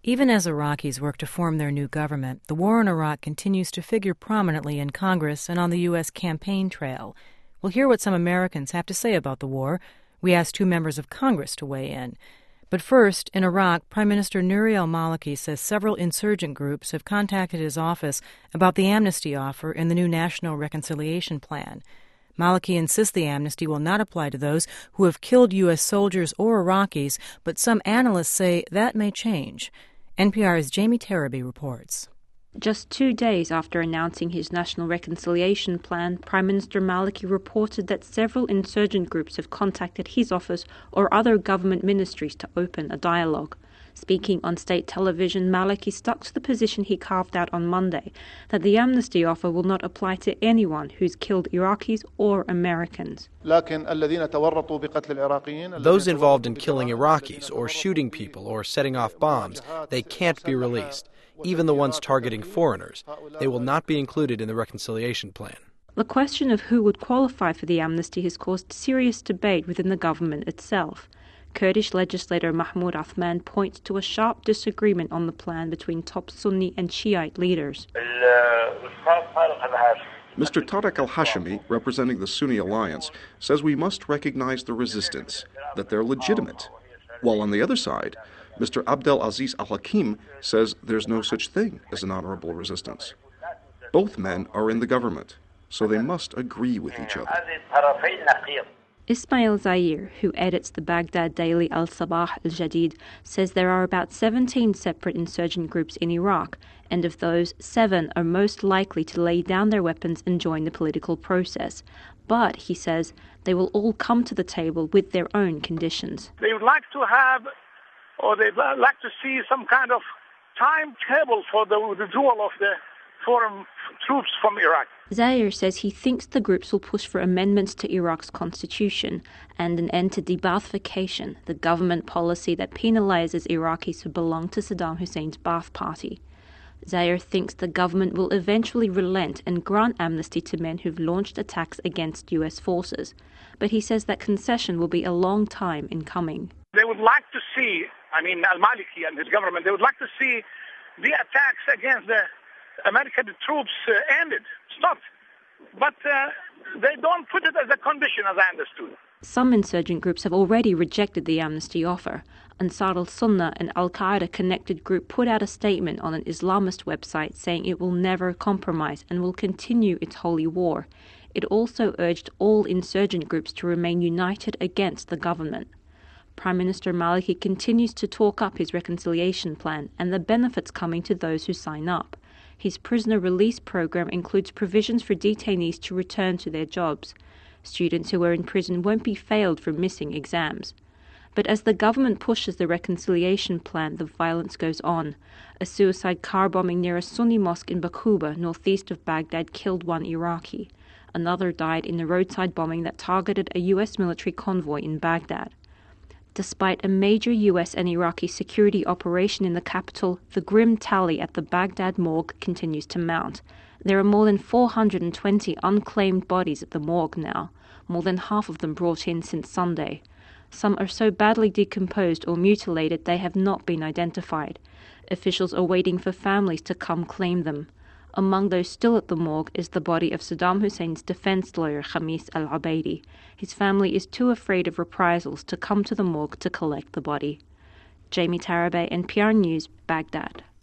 Even as Iraqis work to form their new government, the war in Iraq continues to figure prominently in Congress and on the U.S. campaign trail. We'll hear what some Americans have to say about the war. We asked two members of Congress to weigh in. But first, in Iraq, Prime Minister Nouri al-Maliki says several insurgent groups have contacted his office about the amnesty offer in the new National Reconciliation Plan. Maliki insists the amnesty will not apply to those who have killed U.S. soldiers or Iraqis, but some analysts say that may change. NPR's Jamie Taraby reports. Just 2 days after announcing his National Reconciliation Plan, Prime Minister Maliki reported that several insurgent groups have contacted his office or other government ministries to open a dialogue. Speaking on state television, Maliki stuck to the position he carved out on Monday, that the amnesty offer will not apply to anyone who's killed Iraqis or Americans. Those involved in killing Iraqis or shooting people or setting off bombs, they can't be released. Even the ones targeting foreigners, they will not be included in the reconciliation plan. The question of who would qualify for the amnesty has caused serious debate within the government itself. Kurdish legislator Mahmoud Athman points to a sharp disagreement on the plan between top Sunni and Shiite leaders. Mr. Tariq al-Hashimi, representing the Sunni alliance, says we must recognize the resistance, that they're legitimate. While on the other side, Mr. Abdel Aziz al-Hakim says there's no such thing as an honorable resistance. Both men are in the government, so they must agree with each other. Ismail Zair, who edits the Baghdad daily Al-Sabah al-Jadid, says there are about 17 separate insurgent groups in Iraq, and of those, 7 are most likely to lay down their weapons and join the political process. But, he says, they will all come to the table with their own conditions. They would like to have, or they'd like to see some kind of timetable for the withdrawal of the foreign troops from Iraq. Zair says he thinks the groups will push for amendments to Iraq's constitution and an end to de-Baathification, the government policy that penalizes Iraqis who belong to Saddam Hussein's Ba'ath Party. Zair thinks the government will eventually relent and grant amnesty to men who've launched attacks against U.S. forces, but he says that concession will be a long time in coming. They would like to see, al-Maliki and his government, they would like to see the attacks against the American troops ended, stopped. But they don't put it as a condition, as I understood. Some insurgent groups have already rejected the amnesty offer. Ansar al-Sunnah, an al-Qaeda-connected group, put out a statement on an Islamist website saying it will never compromise and will continue its holy war. It also urged all insurgent groups to remain united against the government. Prime Minister Maliki continues to talk up his reconciliation plan and the benefits coming to those who sign up. His prisoner release program includes provisions for detainees to return to their jobs. Students who are in prison won't be failed for missing exams. But as the government pushes the reconciliation plan, the violence goes on. A suicide car bombing near a Sunni mosque in Baquba, northeast of Baghdad, killed one Iraqi. Another died in a roadside bombing that targeted a U.S. military convoy in Baghdad. Despite a major U.S. and Iraqi security operation in the capital, the grim tally at the Baghdad morgue continues to mount. There are more than 420 unclaimed bodies at the morgue now, more than half of them brought in since Sunday. Some are so badly decomposed or mutilated they have not been identified. Officials are waiting for families to come claim them. Among those still at the morgue is the body of Saddam Hussein's defense lawyer, Khamis al-Abaidi. His family is too afraid of reprisals to come to the morgue to collect the body. Jamie Taraby, NPR News, Baghdad.